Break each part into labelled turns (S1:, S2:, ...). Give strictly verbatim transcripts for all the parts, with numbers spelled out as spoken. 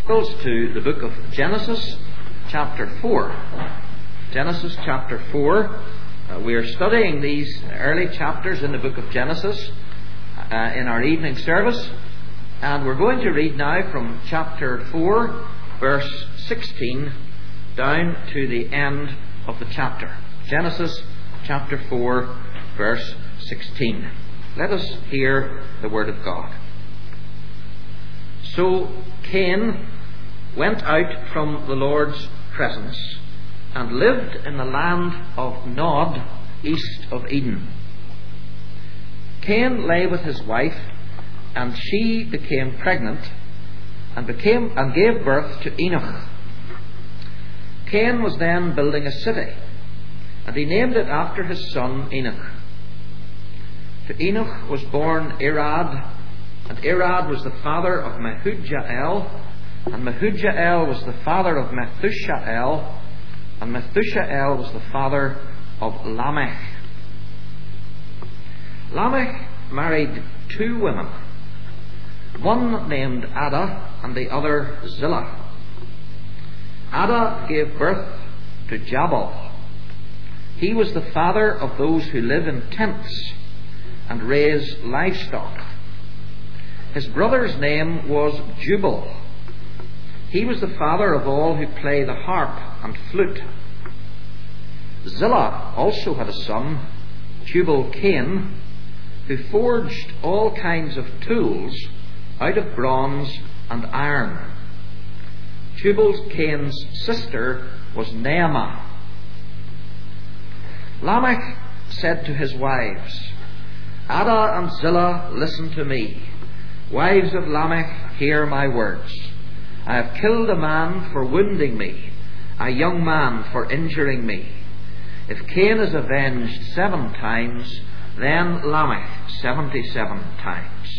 S1: To the book of Genesis, chapter four. Genesis, chapter four. Uh, we are studying these early chapters in the book of Genesis uh, in our evening service, and we're going to read now from chapter four, verse sixteen, down to the end of the chapter. Genesis, chapter four, verse sixteen. Let us hear the word of God. So Cain went out from the Lord's presence and lived in the land of Nod, east of Eden. Cain lay with his wife, and she became pregnant and became and gave birth to Enoch. Cain was then building a city, and he named it after his son Enoch. To Enoch was born Irad, and Irad was the father of Mehujael, and Mehujael was the father of Methushael, and Methushael was the father of Lamech. Lamech married two women, one named Ada and the other Zillah. Ada gave birth to Jabal. He was the father of those who live in tents and raise livestock. His brother's name was Jubal. He was the father of all who play the harp and flute. Zillah also had a son, Tubal-Cain, who forged all kinds of tools out of bronze and iron. Tubal-Cain's sister was Naamah. Lamech said to his wives, Ada and Zillah, listen to me. Wives of Lamech, hear my words. I have killed a man for wounding me, a young man for injuring me. If Cain is avenged seven times, then Lamech seventy-seven times.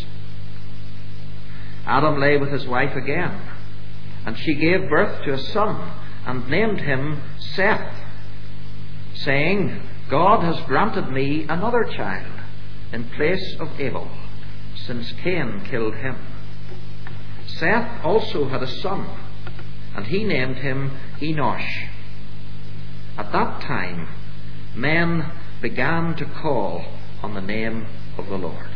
S1: Adam lay with his wife again, and she gave birth to a son, and named him Seth, saying, God has granted me another child in place of Abel, since Cain killed him. Seth also had a son, and he named him Enosh. At that time, men began to call on the name of the Lord.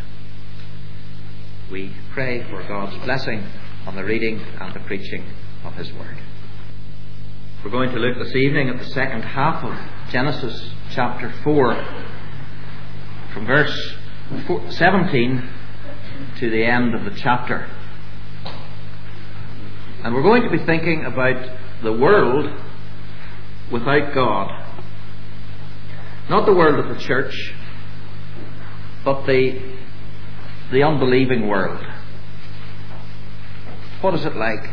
S1: We pray for God's blessing on the reading and the preaching of His Word. We're going to look this evening at the second half of Genesis chapter four, from verse seventeen to the end of the chapter. And we're going to be thinking about the world without God. Not the world of the church, but the, the unbelieving world. What is it like?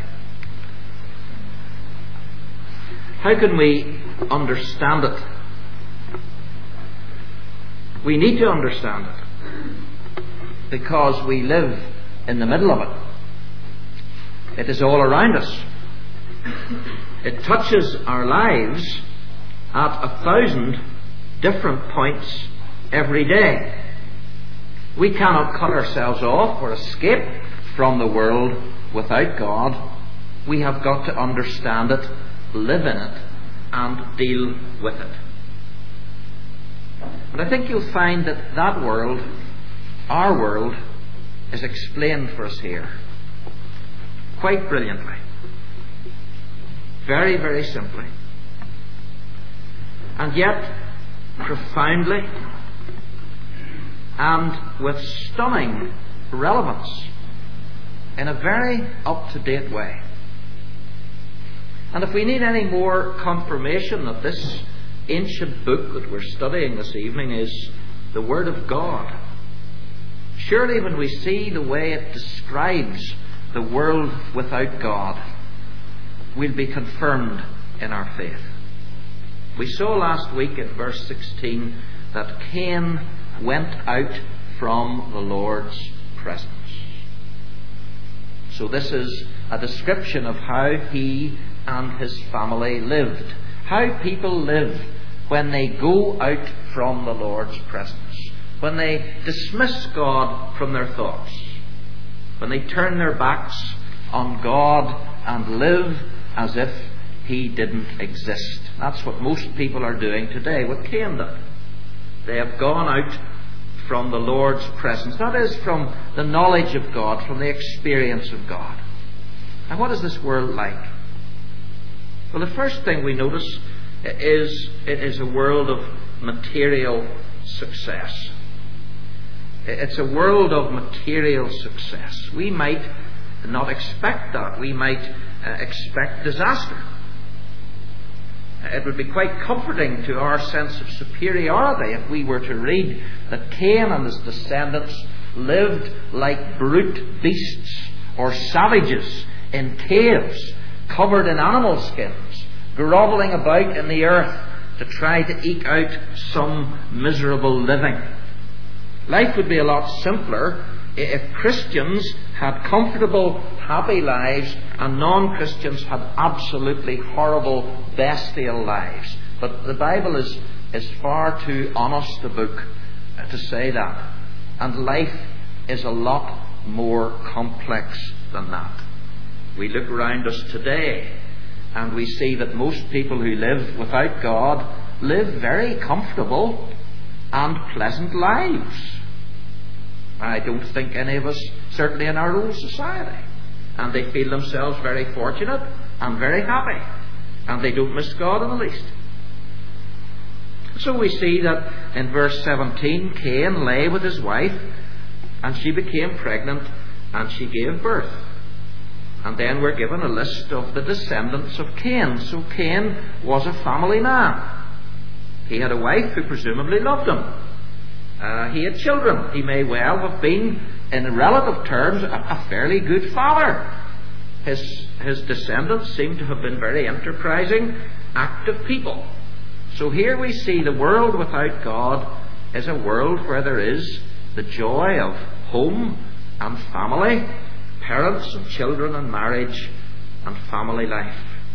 S1: How can we understand it? We need to understand it, because we live in the middle of it. It is all around us. It touches our lives at a thousand different points every day. We cannot cut ourselves off or escape from the world without God. We have got to understand it, live in it, and deal with it. And I think you'll find that that world, our world, is explained for us here quite brilliantly. Very, very simply. And yet profoundly, and with stunning relevance, in a very up-to-date way. And if we need any more confirmation that this ancient book that we're studying this evening is the Word of God, surely when we see the way it describes the world without God, we'll be confirmed in our faith. We saw last week in verse sixteen that Cain went out from the Lord's presence. So this is a description of how he and his family lived. How people live when they go out from the Lord's presence. When they dismiss God from their thoughts. When they turn their backs on God and live as if he didn't exist. That's what most people are doing today, what Cain did. They have gone out from the Lord's presence. That is, from the knowledge of God, from the experience of God. And what is this world like? Well, the first thing we notice is it is a world of material success. It's a world of material success. We might not expect that. We might uh, expect disaster. It would be quite comforting to our sense of superiority if we were to read that Cain and his descendants lived like brute beasts or savages in caves covered in animal skins, grovelling about in the earth to try to eke out some miserable living. Life would be a lot simpler if Christians had comfortable, happy lives and non-Christians had absolutely horrible, bestial lives. But the Bible is, is far too honest a book to say that. And life is a lot more complex than that. We look around us today and we see that most people who live without God live very comfortable and pleasant lives. I don't think any of us, certainly in our own society, and they feel themselves very fortunate and very happy, and they don't miss God in the least. So we see that in verse seventeen, Cain lay with his wife, and she became pregnant, and she gave birth. And then we're given a list of the descendants of Cain. So Cain was a family man. He had a wife who presumably loved him. Uh, he had children. He may well have been, in relative terms, a, a fairly good father. His, his descendants seem to have been very enterprising, active people. So here we see the world without God is a world where there is the joy of home and family, parents and children and marriage and family life.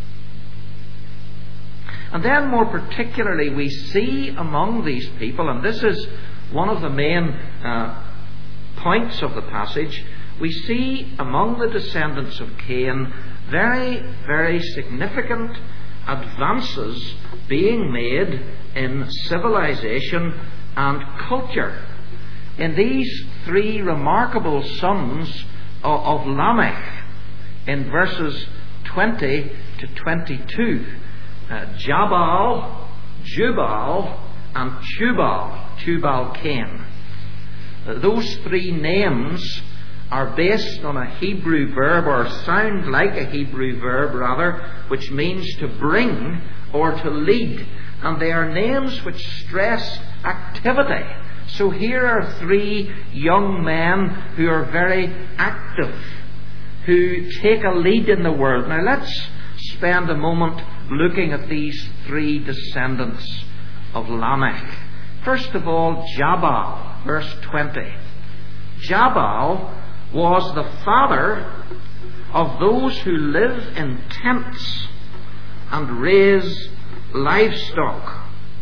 S1: And then more particularly we see among these people, and this is one of the main uh, points of the passage, we see among the descendants of Cain very, very significant advances being made in civilization and culture. In these three remarkable sons of, of Lamech, in verses twenty to twenty-two, uh, Jabal, Jubal, and Tubal, Tubal-Cain. Uh, those three names are based on a Hebrew verb, or sound like a Hebrew verb rather, which means to bring or to lead. And they are names which stress activity. So here are three young men who are very active, who take a lead in the world. Now let's spend a moment looking at these three descendants of Lamech. First of all, Jabal, verse twenty. Jabal was the father of those who live in tents and raise livestock.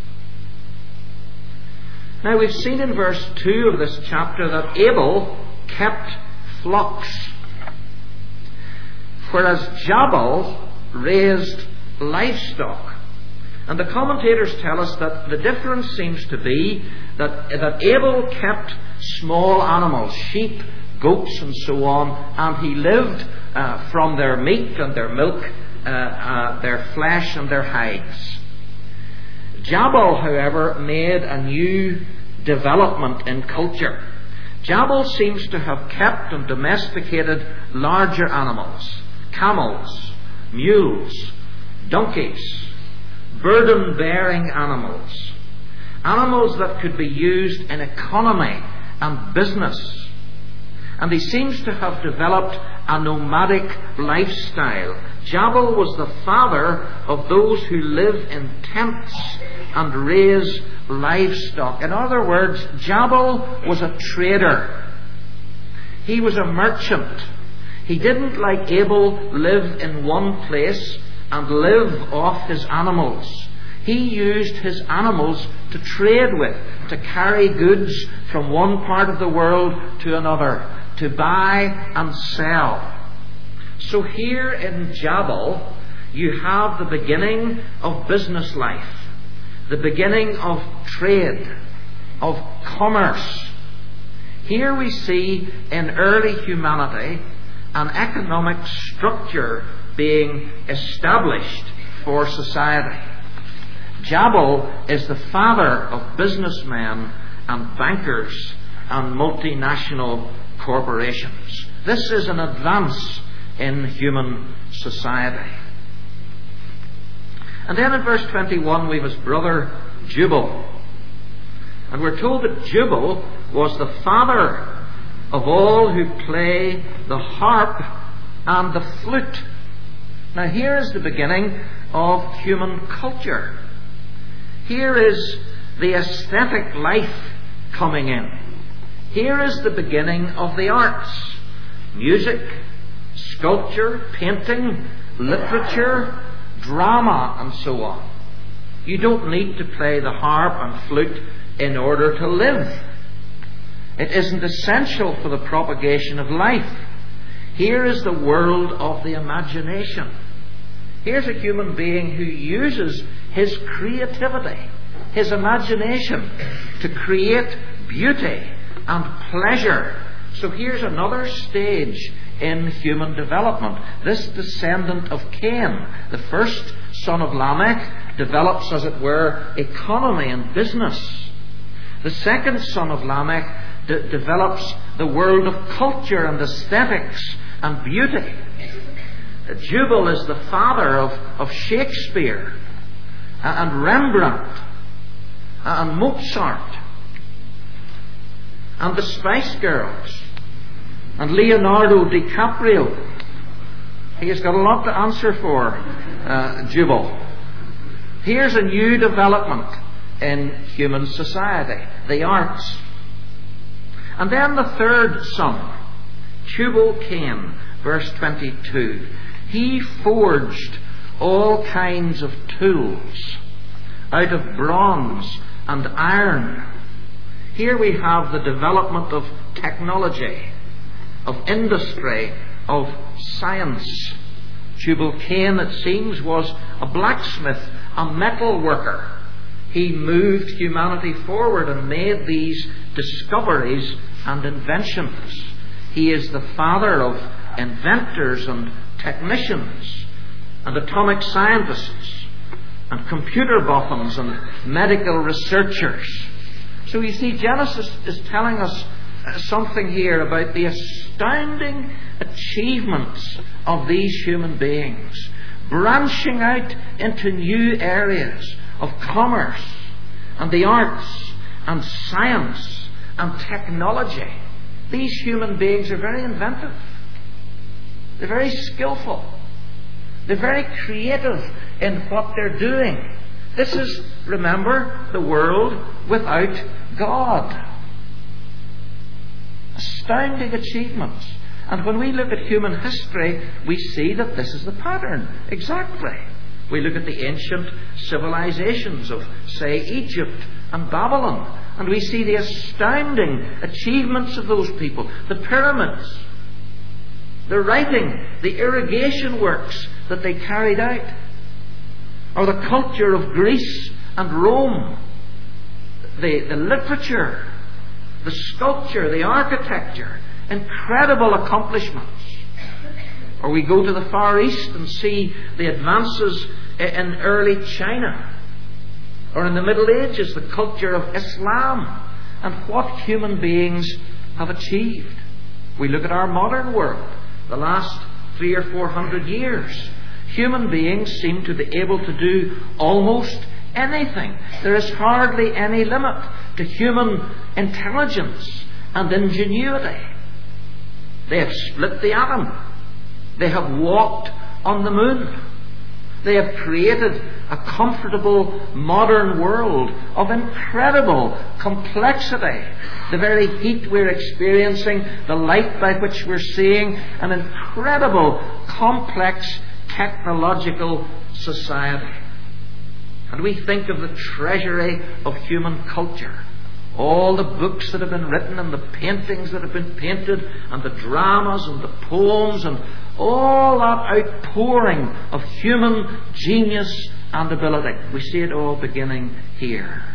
S1: Now we've seen in verse two of this chapter that Abel kept flocks, whereas Jabal raised livestock. And the commentators tell us that the difference seems to be that, that Abel kept small animals, sheep, goats and so on, and he lived uh, from their meat and their milk, uh, uh, their flesh and their hides. Jabal, however, made a new development in culture. Jabal seems to have kept and domesticated larger animals, camels, mules, donkeys, burden-bearing animals, animals that could be used in economy and business. And he seems to have developed a nomadic lifestyle. Jabal was the father of those who live in tents and raise livestock. In other words, Jabal was a trader. He was a merchant. He didn't, like Abel, live in one place and live off his animals. He used his animals to trade with, to carry goods from one part of the world to another, to buy and sell. So here in Jabal, you have the beginning of business life, the beginning of trade, of commerce. Here we see in early humanity an economic structure being established for society. Jabal is the father of businessmen and bankers and multinational corporations. This is an advance in human society. And then in verse twenty-one we have his brother Jubal. And we're told that Jubal was the father of all who play the harp and the flute. Now here is the beginning of human culture. Here is the aesthetic life coming in. Here is the beginning of the arts. Music, sculpture, painting, literature, drama, and so on. You don't need to play the harp and flute in order to live. It isn't essential for the propagation of life. Here is the world of the imagination. Here's a human being who uses his creativity, his imagination, to create beauty and pleasure. So here's another stage in human development. This descendant of Cain, the first son of Lamech, develops, as it were, economy and business. The second son of Lamech de- develops the world of culture and aesthetics and beauty. Jubal is the father of, of Shakespeare and Rembrandt and Mozart and the Spice Girls and Leonardo DiCaprio. He has got a lot to answer for, uh, Jubal. Here's a new development in human society, the arts. And then the third son, Tubal-Cain, verse twenty-two. He forged all kinds of tools out of bronze and iron. Here we have the development of technology, of industry, of science. Tubal-Cain, it seems, was a blacksmith, a metal worker. He moved humanity forward and made these discoveries and inventions. He is the father of inventors and technicians and atomic scientists and computer boffins and medical researchers. So you see, Genesis is telling us something here about the astounding achievements of these human beings, branching out into new areas of commerce and the arts and science and technology. These human beings are very inventive. They're very skillful. They're very creative in what they're doing. This is, remember, the world without God. Astounding achievements. And when we look at human history, we see that this is the pattern. Exactly. We look at the ancient civilizations of, say, Egypt and Babylon, and we see the astounding achievements of those people. The pyramids, the writing, the irrigation works that they carried out, or the culture of Greece and Rome, the, the literature, the sculpture, the architecture, incredible accomplishments. Or we go to the Far East and see the advances in early China. Or in the Middle Ages, the culture of Islam and what human beings have achieved. We look at our modern world, the last three or four hundred years. Human beings seem to be able to do almost anything. There is hardly any limit to human intelligence and ingenuity. They have split the atom. They have walked on the moon. They have created a comfortable modern world of incredible complexity. The very heat we're experiencing, the light by which we're seeing, an incredible, complex, technological society. And we think of the treasury of human culture. All the books that have been written and the paintings that have been painted and the dramas and the poems and all that outpouring of human genius and ability. We see it all beginning here.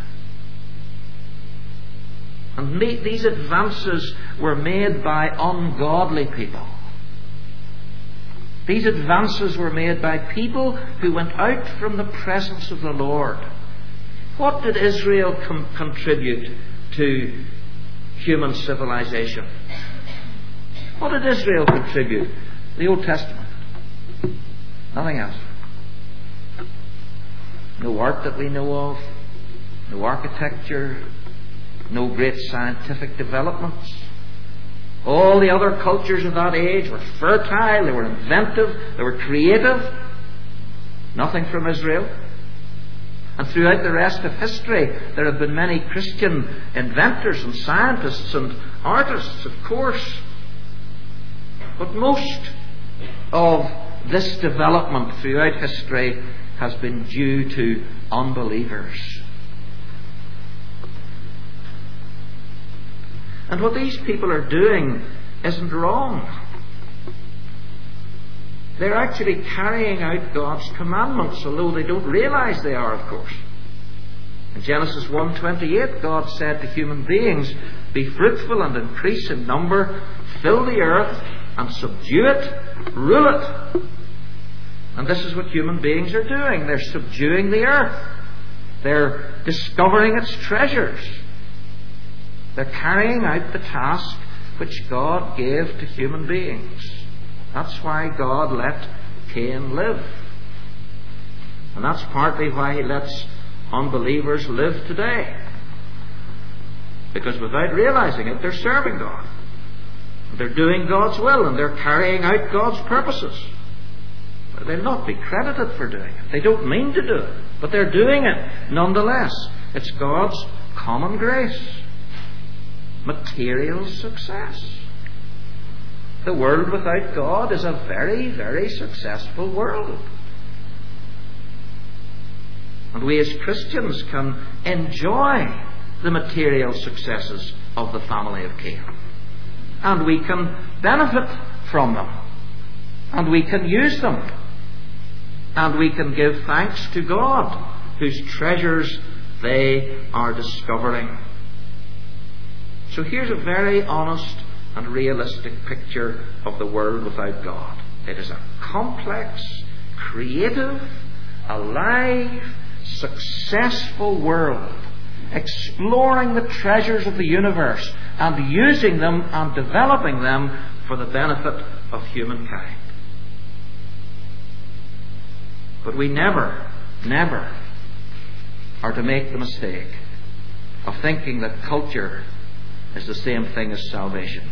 S1: And these advances were made by ungodly people. These advances were made by people who went out from the presence of the Lord. What did Israel com- contribute to human civilization? What did Israel contribute? The Old Testament. Nothing else. No art that we know of, no architecture, no great scientific developments. All the other cultures of that age were fertile, they were inventive, they were creative. Nothing from Israel. And throughout the rest of history, there have been many Christian inventors and scientists and artists, of course. But most of this development throughout history has been due to unbelievers. And what these people are doing isn't wrong. They're actually carrying out God's commandments, although they don't realize they are, of course. In Genesis one twenty-eight, God said to human beings, "Be fruitful and increase in number, fill the earth and subdue it, rule it." And this is what human beings are doing. They're subduing the earth. They're discovering its treasures. They're carrying out the task which God gave to human beings. That's why God let Cain live. And that's partly why He lets unbelievers live today. Because without realizing it, they're serving God. They're doing God's will and they're carrying out God's purposes. They'll not be credited for doing it. They don't mean to do it, but they're doing it nonetheless. It's God's common grace. Material success. The world without God is a very, very successful world. And we as Christians can enjoy the material successes of the family of Cain. And we can benefit from them. And we can use them. And we can give thanks to God, whose treasures they are discovering. So here's a very honest and realistic picture of the world without God. It is a complex, creative, alive, successful world, exploring the treasures of the universe and using them and developing them for the benefit of humankind. But we never, never are to make the mistake of thinking that culture is the same thing as salvation,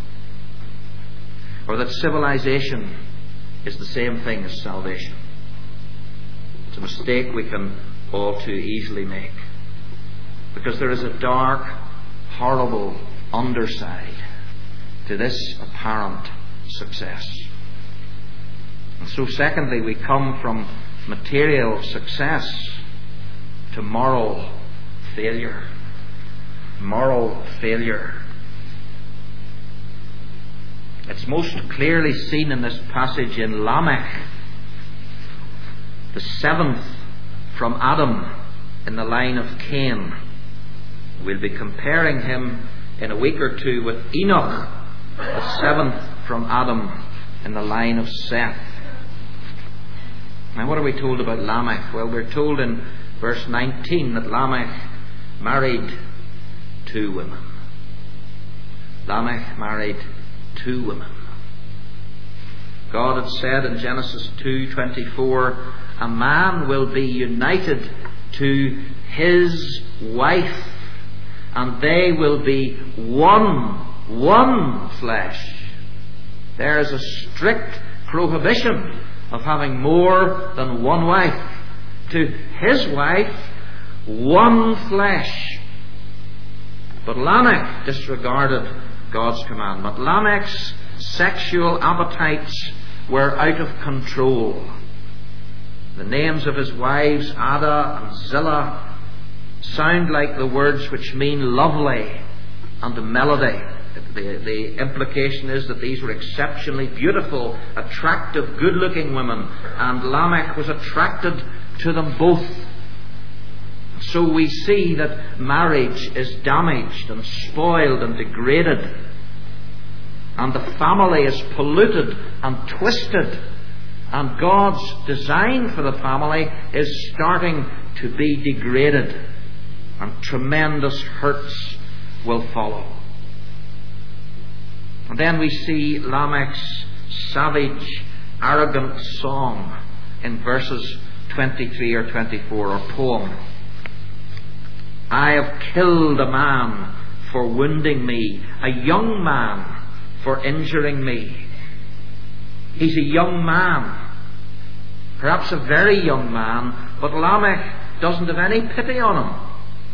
S1: or that civilization is the same thing as salvation. It's a mistake we can all too easily make, because there is a dark, horrible underside to this apparent success. And so secondly, we come from material success to moral failure. Moral failure. It's most clearly seen in this passage in Lamech, the seventh from Adam in the line of Cain. We'll be comparing him in a week or two with Enoch, the seventh from Adam in the line of Seth. Now, what are we told about Lamech? Well, we're told in verse nineteen that Lamech married two women. Lamech married two women. God had said in Genesis two twenty-four, "A man will be united to his wife, and they will be one, one flesh." There is a strict prohibition of having more than one wife. To his wife, one flesh. But Lamech disregarded God's commandment. Lamech's sexual appetites were out of control. The names of his wives, Ada and Zillah, sound like the words which mean lovely and melody. It the, the implication is that these were exceptionally beautiful, attractive, good-looking women, and Lamech was attracted to them both. So we see that marriage is damaged and spoiled and degraded, and the family is polluted and twisted, and God's design for the family is starting to be degraded, and tremendous hurts will follow. And then we see Lamech's savage, arrogant song in verses twenty-three or twenty-four, or poem. I have killed a man for wounding me, a young man for injuring me. He's a young man, perhaps a very young man, but Lamech doesn't have any pity on him.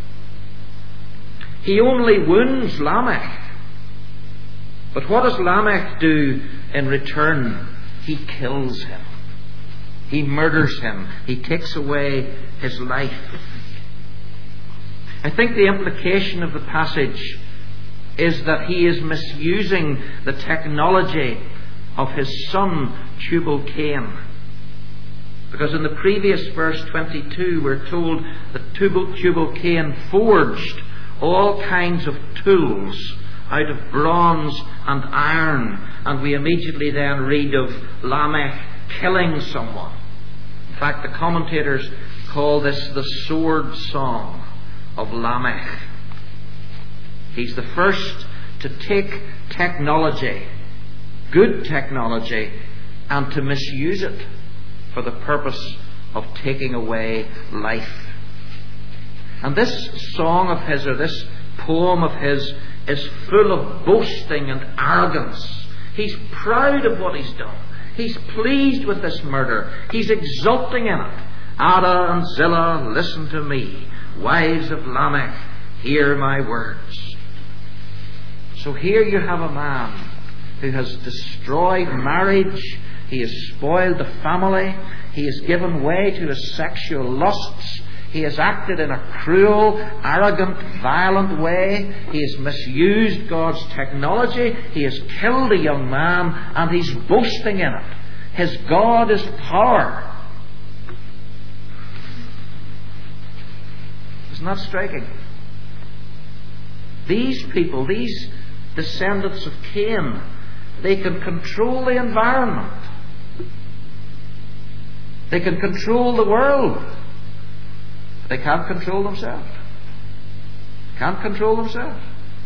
S1: He only wounds Lamech. But what does Lamech do in return? He kills him. He murders him. He takes away his life. I think the implication of the passage is that he is misusing the technology of his son Tubal-Cain. Because in the previous verse twenty-two we're told that Tubal-Cain forged all kinds of tools out of bronze and iron, and we immediately then read of Lamech killing someone. In fact, the commentators call this the sword song of Lamech. He's the first to take technology, good technology, and to misuse it for the purpose of taking away life. And this song of his, or this poem of his, is full of boasting and arrogance. He's proud of what he's done. He's pleased with this murder. He's exulting in it. Ada and Zillah, listen to me. Wives of Lamech, hear my words. So here you have a man who has destroyed marriage. He has spoiled the family. He has given way to his sexual lusts. He has acted in a cruel, arrogant, violent way. He has misused God's technology. He has killed a young man, and he's boasting in it. His God is power. Isn't that striking? These people, these descendants of Cain, they can control the environment. They can control the world. They can't control themselves. Can't control themselves.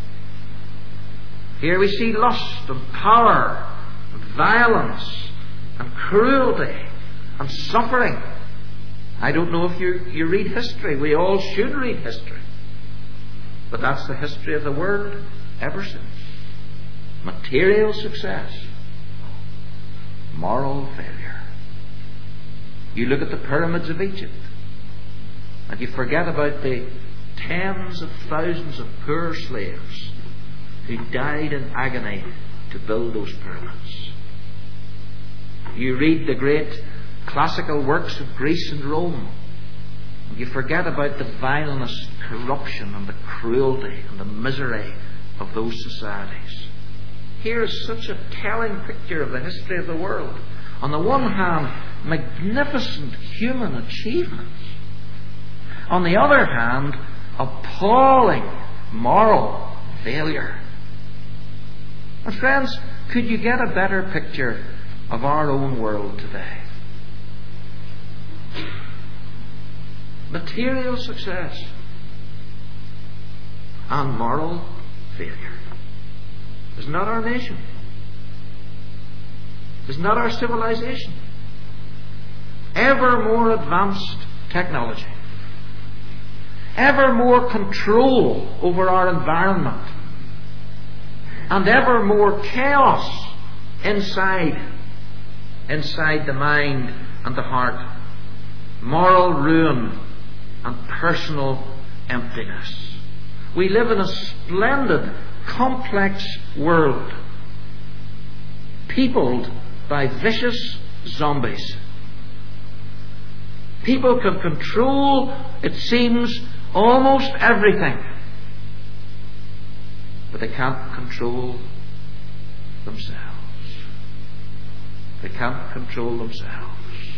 S1: Here we see lust and power and violence and cruelty and suffering. I don't know if you, you read history. We all should read history. But that's the history of the world ever since. Material success, moral failure. You look at the pyramids of Egypt, and you forget about the tens of thousands of poor slaves who died in agony to build those pyramids. You read the great classical works of Greece and Rome, and you forget about the vileness, corruption, and the cruelty and the misery of those societies. Here is such a telling picture of the history of the world. On the one hand, magnificent human achievements. On the other hand, appalling moral failure. And friends, could you get a better picture of our own world today? Material success and moral failure. Isn't that our nation? Isn't that our civilization? Ever more advanced technology. Ever more control over our environment. And ever more chaos inside. Inside the mind and the heart. Moral ruin and personal emptiness. We live in a splendid, complex world, peopled by vicious zombies. People can control, it seems, almost everything. but they can't control themselves. They can't control themselves.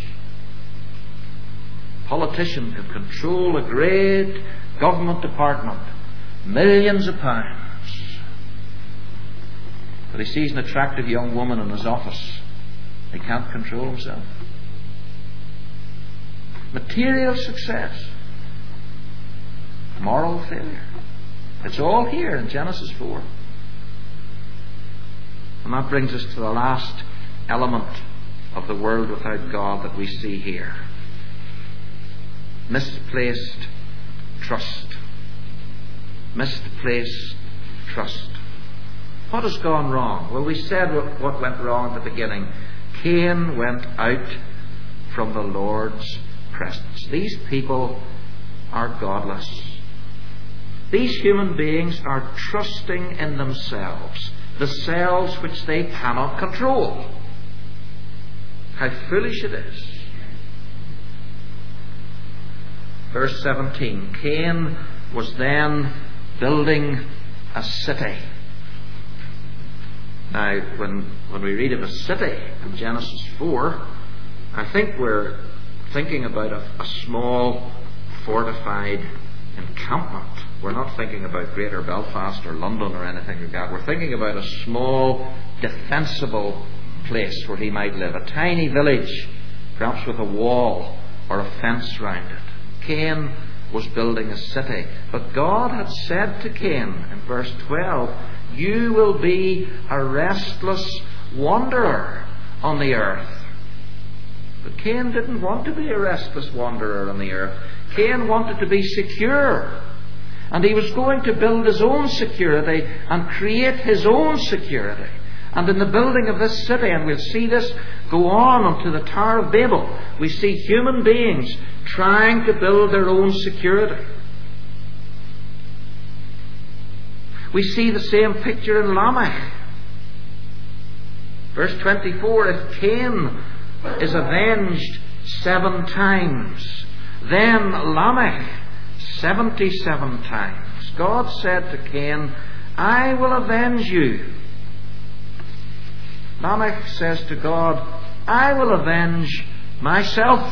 S1: Politician can control a great government department, millions of pounds, but he sees an attractive young woman in his office. He can't control himself. Material success, moral failure. It's all here in Genesis four. And that brings us to the last element of the world without God that we see here. Misplaced trust. Misplaced trust. What has gone wrong? Well, we said what went wrong at the beginning. Cain went out from the Lord's presence. These people are godless. These human beings are trusting in themselves, the selves which they cannot control. How foolish it is. Verse seventeen, Cain was then building a city. Now, when, when we read of a city in Genesis four, I think we're thinking about a, a small fortified encampment. We're not thinking about Greater Belfast or London or anything like that. We're thinking about a small, defensible place where he might live. A tiny village, perhaps with a wall or a fence round it. Cain was building a city. But God had said to Cain in verse twelve, you will be a restless wanderer on the earth. But Cain didn't want to be a restless wanderer on the earth. Cain wanted to be secure. And he was going to build his own security and create his own security. And in the building of this city, and we'll see this go on unto the Tower of Babel, we see human beings trying to build their own security. We see the same picture in Lamech. Verse twenty-four, if Cain is avenged seven times, then Lamech seventy-seven times. God said to Cain, I will avenge you. Lamech says to God, I will avenge myself.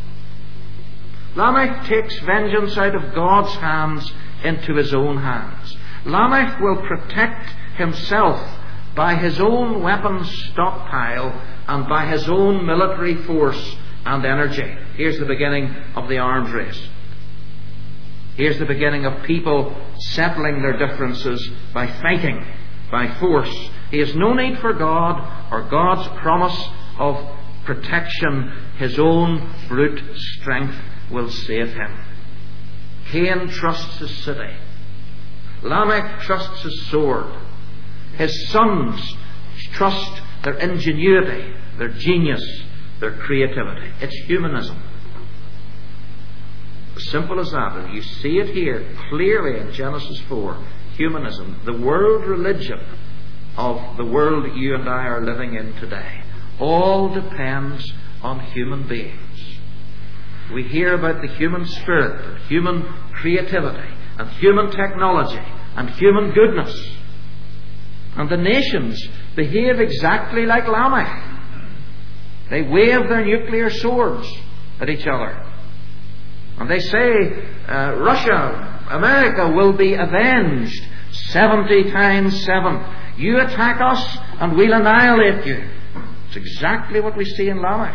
S1: Lamech takes vengeance out of God's hands into his own hands. Lamech will protect himself by his own weapons stockpile and by his own military force and energy. Here's the beginning of the arms race. Here's the beginning of people settling their differences by fighting, by force. He has no need for God or God's promise of protection. His own brute strength will save him. Cain trusts his city. Lamech trusts his sword. His sons trust their ingenuity, their genius, their creativity. It's humanism. As simple as that. And you see it here clearly in Genesis four. Humanism, the world religion of the world that you and I are living in today, all depends on human beings. We hear about the human spirit and human creativity and human technology and human goodness. And the nations behave exactly like Lamech. They wave their nuclear swords at each other. And they say, uh, Russia, America will be avenged seventy times seven. You attack us and we'll annihilate you. It's exactly what we see in Lamech.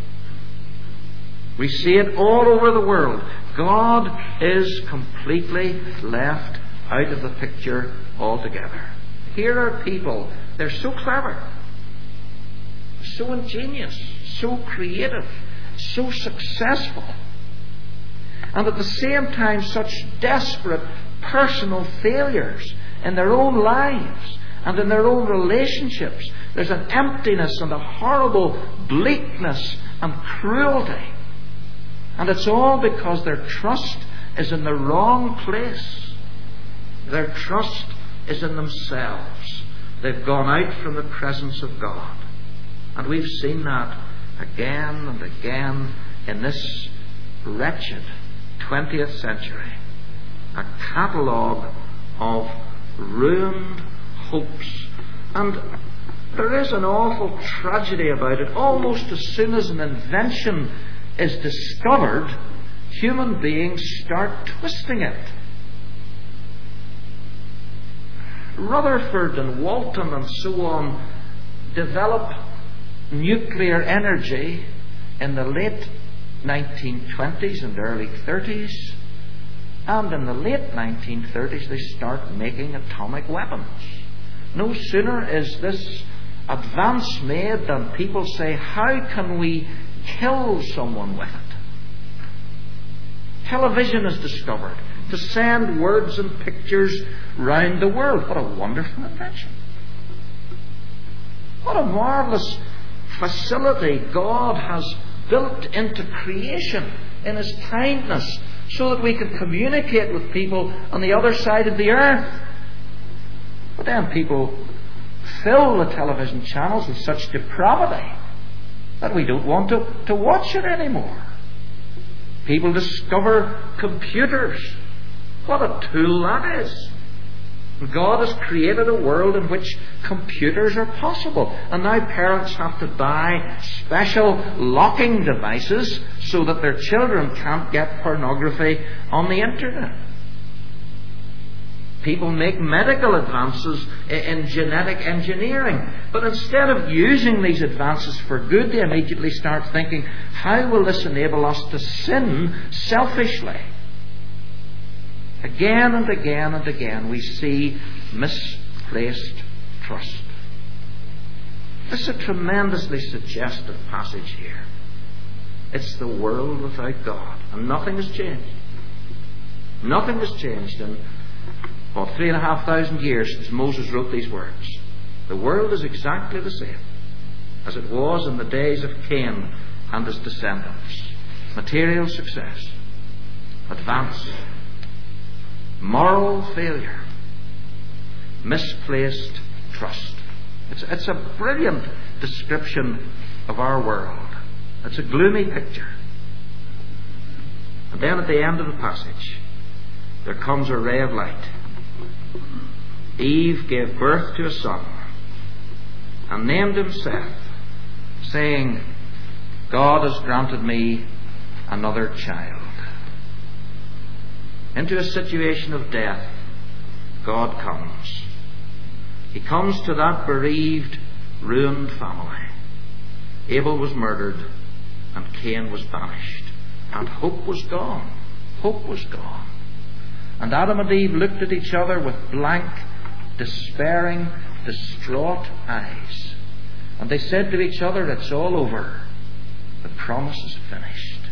S1: We see it all over the world. God is completely left out of the picture altogether. Here are people, they're so clever, so ingenious, so creative, so successful, and at the same time such desperate personal failures in their own lives and in their own relationships. There's an emptiness and a horrible bleakness and cruelty. And it's all because their trust is in the wrong place. Their trust is in themselves. They've gone out from the presence of God. And we've seen that again and again in this wretched twentieth century. A catalogue of ruined hopes. And there is an awful tragedy about it. Almost as soon as an invention is discovered, human beings start twisting it. Rutherford and Walton and so on develop nuclear energy in the late nineteen twenties and early thirties, and in the late nineteen thirties they start making atomic weapons. No sooner is this advance made than people say, how can we kill someone with it? Television is discovered to send words and pictures round the world. What a wonderful invention. What a marvellous facility God has built into creation in His kindness so that we can communicate with people on the other side of the earth. But then people fill the television channels with such depravity that we don't want to, to watch it anymore. People discover computers. What a tool that is. God has created a world in which computers are possible. And now parents have to buy special locking devices so that their children can't get pornography on the internet. People make medical advances in genetic engineering. But instead of using these advances for good, they immediately start thinking, how will this enable us to sin selfishly? Again and again and again we see misplaced trust. This is a tremendously suggestive passage here. It's the world without God. And nothing has changed. Nothing has changed in, what, three and a half thousand years since Moses wrote these words. The world is exactly the same as it was in the days of Cain and his descendants. Material success, advance, moral failure, misplaced trust. It's, it's a brilliant description of our world. It's a gloomy picture. And then at the end of the passage, there comes a ray of light. Eve gave birth to a son and named him Seth, saying, God has granted me another child. Into a situation of death, God comes. He comes to that bereaved, ruined family. Abel was murdered and Cain was banished. And hope was gone. Hope was gone. And Adam and Eve looked at each other with blank, despairing, distraught eyes. And they said to each other, it's all over. The promise is finished.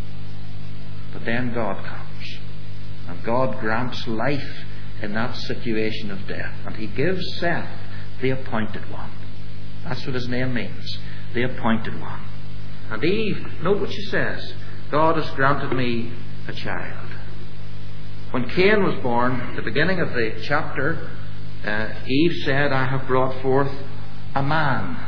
S1: But then God comes. And God grants life in that situation of death. And He gives Seth the appointed one. That's what his name means. The appointed one. And Eve, note what she says. God has granted me a child. When Cain was born, at the beginning of the chapter, uh, Eve said, I have brought forth a man.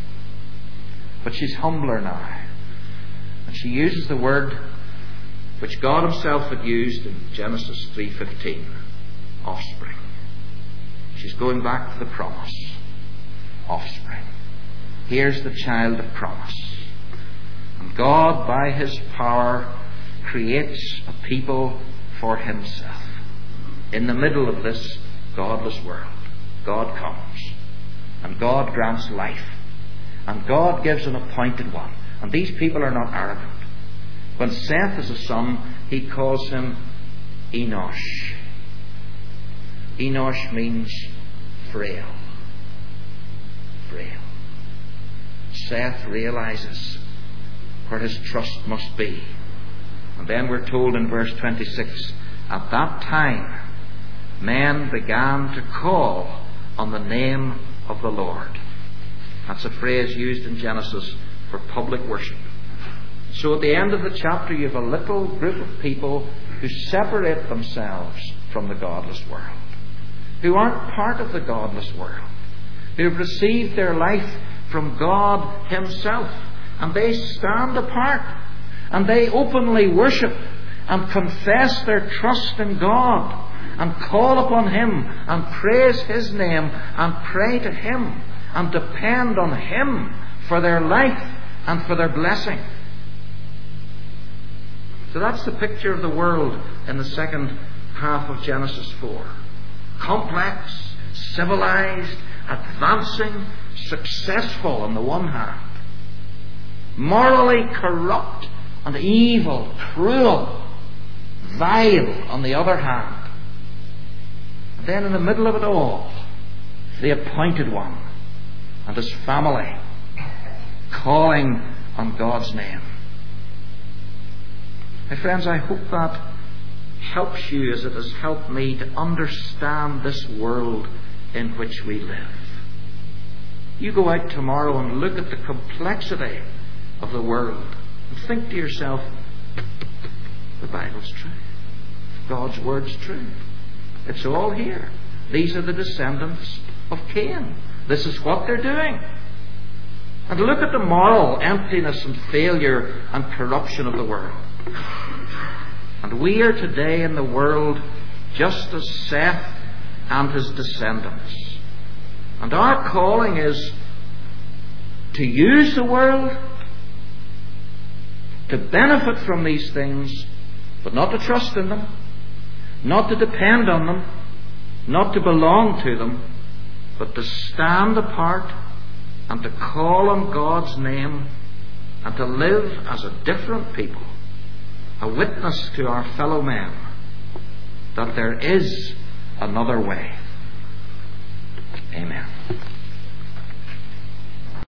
S1: But she's humbler now. And she uses the word which God Himself had used in Genesis three fifteen, offspring. She's going back to the promise. Offspring. Here's the child of promise. And God, by His power, creates a people for Himself. In the middle of this godless world, God comes. And God grants life. And God gives an appointed one. And these people are not arrogant. When Seth is a son, He calls him Enosh. Enosh means frail. Frail. Seth realizes where his trust must be. And then we're told in verse twenty-six, at that time men began to call on the name of the Lord. That's a phrase used in Genesis for public worship. So at the end of the chapter you have a little group of people who separate themselves from the godless world, who aren't part of the godless world, who have received their life from God Himself, and they stand apart and they openly worship and confess their trust in God, and call upon Him and praise His name and pray to Him and depend on Him for their life and for their blessing. So that's the picture of the world in the second half of Genesis four. Complex, civilized, advancing, successful on the one hand, morally corrupt and evil, cruel, vile on the other hand. And then in the middle of it all, the appointed one and his family calling on God's name. My friends, I hope that helps you as it has helped me to understand this world in which we live. You go out tomorrow and look at the complexity of the world and think to yourself, the Bible's true. God's Word's true. It's all here. These are the descendants of Cain. This is what they're doing. And look at the moral emptiness and failure and corruption of the world. And we are today in the world just as Seth and his descendants. And our calling is to use the world, to benefit from these things, but not to trust in them, not to depend on them, not to belong to them, but to stand apart and to call on God's name and to live as a different people, a witness to our fellow men that there is another way. Amen.